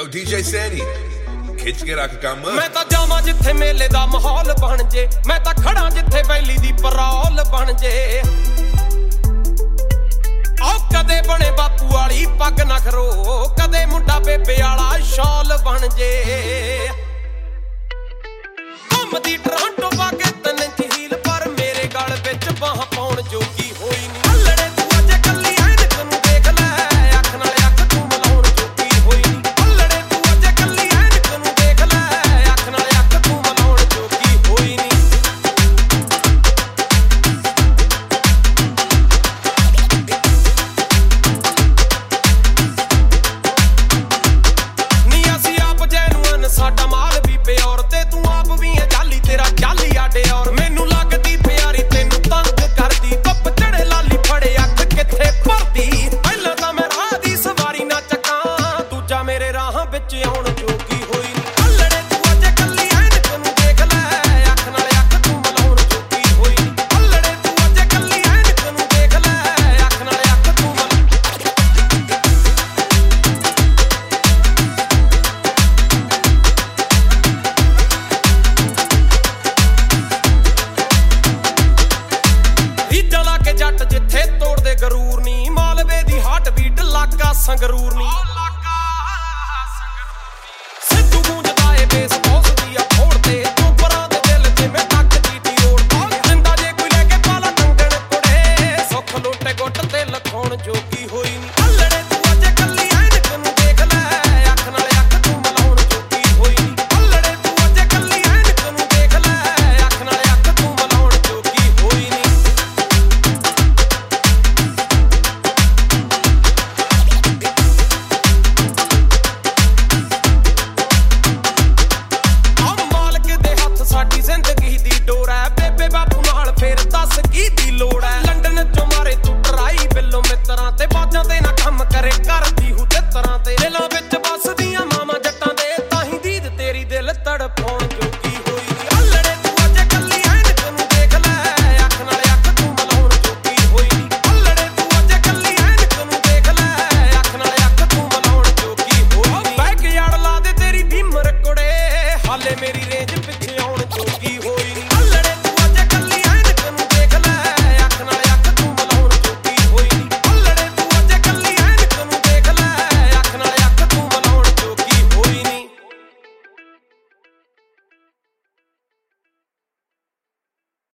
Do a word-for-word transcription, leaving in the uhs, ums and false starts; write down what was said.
Yo D J Sandy खिच के रख काम मैं तां जावां जिथे मेले दा माहौल बन जे मैं तां खड़ा जिथे वैली दी परौल बन जे ओ कदे बने बापू वाली पग ना खरो कदे मुंडा बेबे वाला शॉल बन जे घुमदी टोरंटो बागे तन झील पर मेरे गल विच बाह पाउण जोगी होई नी अल्लड़े तू अजे कल्ली ऐनक नूं देख ले अख नाल अख तू मलाउण जोगी होई नी अल्लड़े तू अजे कल्ली ऐनक नूं देख ले अख नाल अख तू मलाउण जोगी होई नी नी असी आप जैनुअन साडा माल भी प्योर ते तू आप भी है जाली तेरा जाली आडे और मैनू लगदी प्यारी तैनू तंग करदी धुप चढ़े लाली फड़े अख किथे भरदी पहला तां मैं राह दी सवारी ना चक्कां दूजा मेरे राह विच आउण जोगी होई नी अल्लड़े तू अजे कल्ली ऐनक नूं देख ले अख नाल अख तू मलाउण जोगी होई नी अल्लड़े तू अजे कल्ली ऐनक नूं देख ले अख नाल अख तू मलाउण रीझां ला के जट जिथे तोड़दे गरूर नी मालवे दी हार्ट बीट लागा संगरूर नी